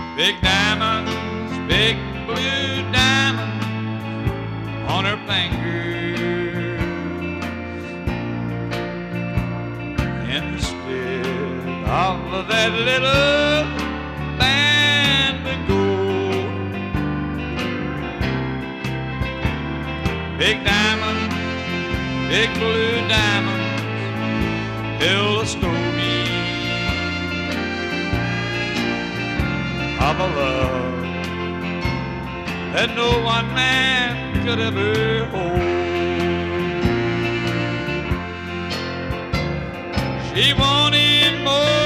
Big diamonds, big blue diamonds on her finger. Instead of that little band of gold. Big diamonds, big blue diamonds, tell the story of a love that no one man could ever hold. She wanted more